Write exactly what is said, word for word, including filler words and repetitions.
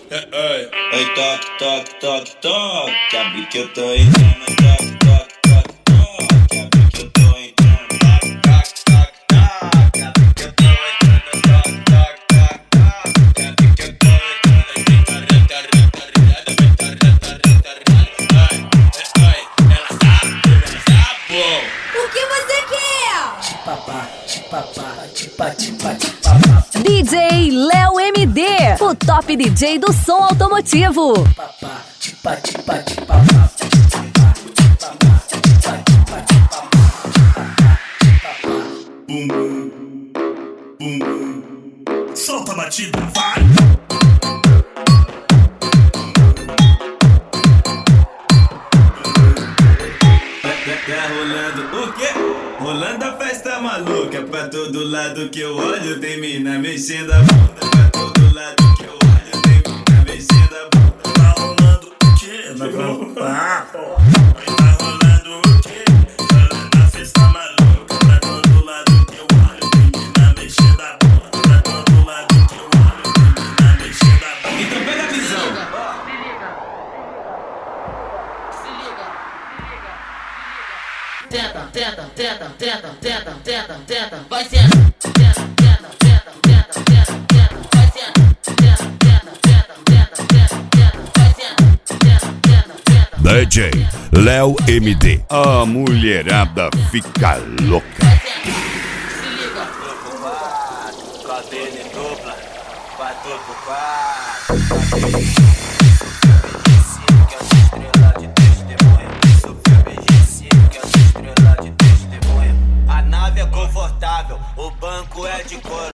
Ei, toque, toque, toque, toque, abre que eu tô entrando. Toque, toque, toque, toque, abre que eu tô entrando. Toque, toque, toque, toque, abre que eu tô entrando. Toque, toque, toque, toque, abre que eu tô entrando. O que você quer? Tipapá, tipapá, tipa, tipa, tipapá. D J Léo M D, o top D J do som automotivo. Tipapá, tipa, tipa, tipapá. Bum, bum, bum, bum. Solta a batida, vai! Tá rolando o quê? Rolando a festa maluca. Pra todo lado que eu olho tem mina mexendo a bunda. Pra todo lado que eu olho tem mina mexendo a bunda. Tá rolando o quê? Tá rolando o quê? Rolando a festa maluca. Pra todo lado que eu olho tem mina mexendo a bunda. Pra todo lado que eu olho tem mina mexendo a bunda. Então pega a visão. Tenta, tenta, tenta, tenta, tenta, tenta, tenta, vai sendo. Tenta, tenta, tenta, tenta, tenta, tenta, vai sendo. Tenta, tenta, tenta, tenta, tenta, tenta, vai sendo. Tenta, tenta, tenta. D J Léo M D, a mulherada fica louca. Se liga. Cabelo em dupla, quatro por quatro. A nave é confortável, o banco é de couro.